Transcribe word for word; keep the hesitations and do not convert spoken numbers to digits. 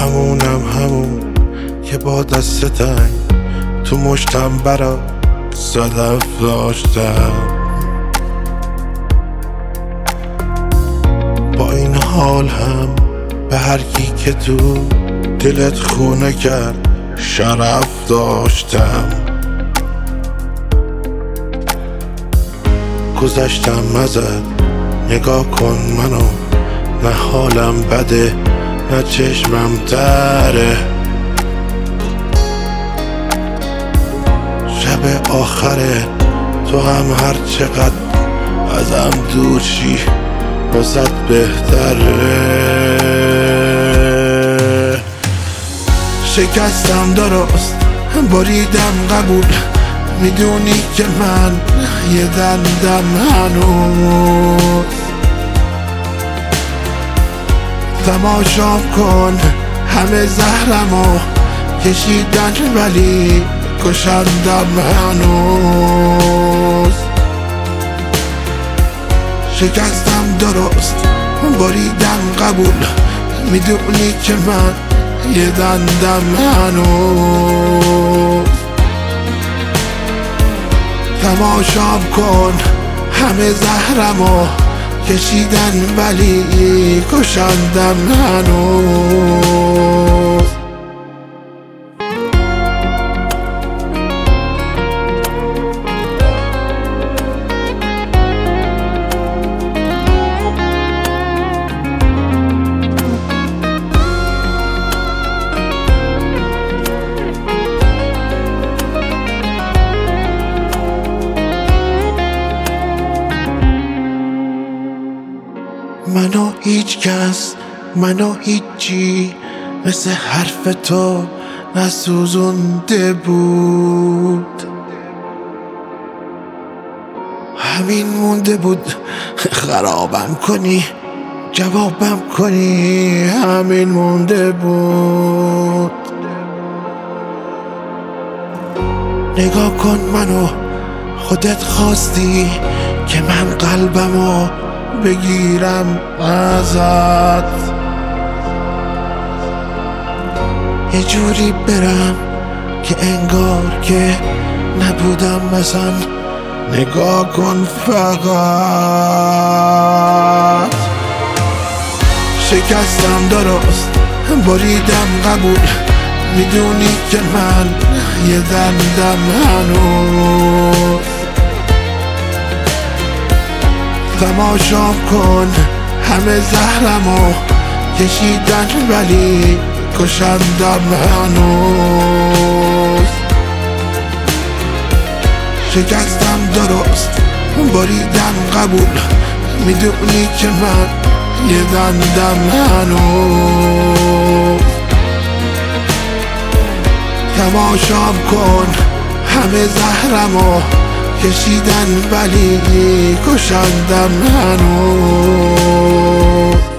همونم همون که با دست تنگ تو مشتم برا صدف داشتم. با این حال هم به هر کی که تو دلت خونه کرد شرف داشتم. گذشتم ازت نگاه کن منو، نه حالم بده نه چشمم تره. شب آخره تو هم هر چقدر ازم دور شی واسه بهتره. شکستم درست بریدم قبول، میدونی که من یه دندم هنوز. تماشا کن همه زهرمو کشیدن ولی کشندم هنوز. شکستم درست بریدم قبول، میدونی که من یه دندم هنوز. تماشا کن همه زهرمو کشیدن ولی کشندم هنوز. منو هیچ کس منو هیچی مثل حرف تو نسوزونده بود. همین مونده بود خرابم کنی جوابم کنی، همین مونده بود. نگاه کن منو، خودت خواستی که من قلبمو بگیرم ازت، یه جوری برم که انگار که نبودم مثلا. نگاه کن فقط. شکستم درست بریدم قبول، میدونی که من یه دندم هنوز. تماشا کن همه زهرمو کشیدن ولی کشندم هنوز. شکستم درست بریدم قبول، میدونی که من یه دندم هنوز. تماشا کن همه زهرمو کشیدن ولی کشندم هنوز.